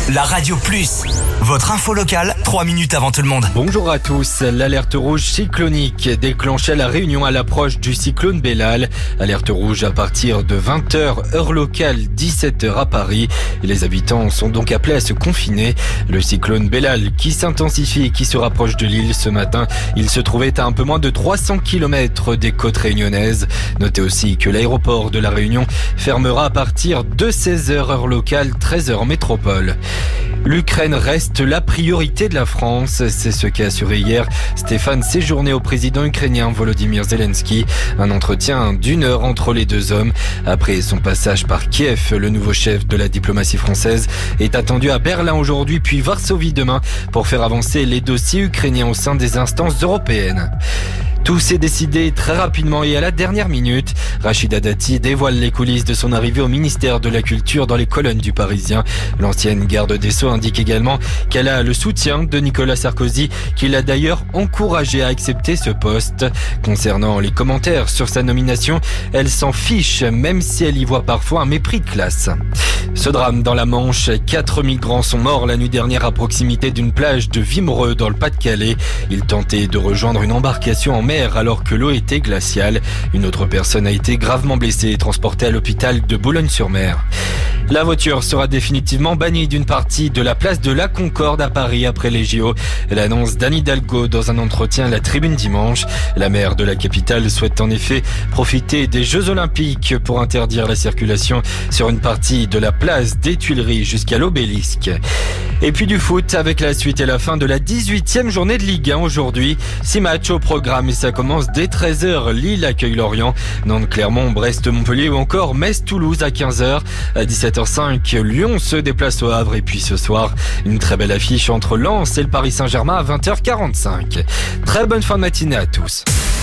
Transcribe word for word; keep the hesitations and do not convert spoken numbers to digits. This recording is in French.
la Radio Plus. Votre info locale, trois minutes avant tout le monde. Bonjour à tous. L'alerte rouge cyclonique déclenchée à La Réunion à l'approche du cyclone Bellal. Alerte rouge à partir de vingt heures, heure locale, dix-sept heures à Paris. Les habitants sont donc appelés à se confiner. Le cyclone Bellal qui s'intensifie et qui se rapproche de l'île ce matin. Il se trouvait à un peu moins de trois cents kilomètres des côtes réunionnaises. Notez aussi que l'aéroport de La Réunion fermera à partir de seize heures, heure locale, treize heures en métropole. L'Ukraine reste la priorité de la France. C'est ce qu'a assuré hier Stéphane Séjourné au président ukrainien Volodymyr Zelensky. Un entretien d'une heure entre les deux hommes. Après son passage par Kiev, le nouveau chef de la diplomatie française est attendu à Berlin aujourd'hui puis Varsovie demain pour faire avancer les dossiers ukrainiens au sein des instances européennes. Tout s'est décidé très rapidement et à la dernière minute. Rachida Dati dévoile les coulisses de son arrivée au ministère de la Culture dans les colonnes du Parisien. L'ancienne garde des Sceaux indique également qu'elle a le soutien de Nicolas Sarkozy, qui l'a d'ailleurs encouragé à accepter ce poste. Concernant les commentaires sur sa nomination, elle s'en fiche, même si elle y voit parfois un mépris de classe. Ce drame dans la Manche, quatre migrants sont morts la nuit dernière à proximité d'une plage de Wimereux dans le Pas-de-Calais. Ils tentaient de rejoindre une embarcation en mer alors que l'eau était glaciale. Une autre personne a été gravement blessée et transportée à l'hôpital de Boulogne-sur-Mer. La voiture sera définitivement bannie d'une partie de la place de la Concorde à Paris après les J O. L'annonce d'Anne Hidalgo dans un entretien à la Tribune dimanche. La maire de la capitale souhaite en effet profiter des Jeux Olympiques pour interdire la circulation sur une partie de la place des Tuileries jusqu'à l'Obélisque. Et puis du foot avec la suite et la fin de la dix-huitième journée de Ligue un aujourd'hui. Six matchs au programme et ça commence dès treize heures. Lille accueille Lorient, Nantes, Clermont, Brest, Montpellier ou encore Metz, Toulouse à quinze heures. À dix-sept heures cinq, Lyon se déplace au Havre et puis ce soir, une très belle affiche entre Lens et le Paris Saint-Germain à vingt heures quarante-cinq. Très bonne fin de matinée à tous.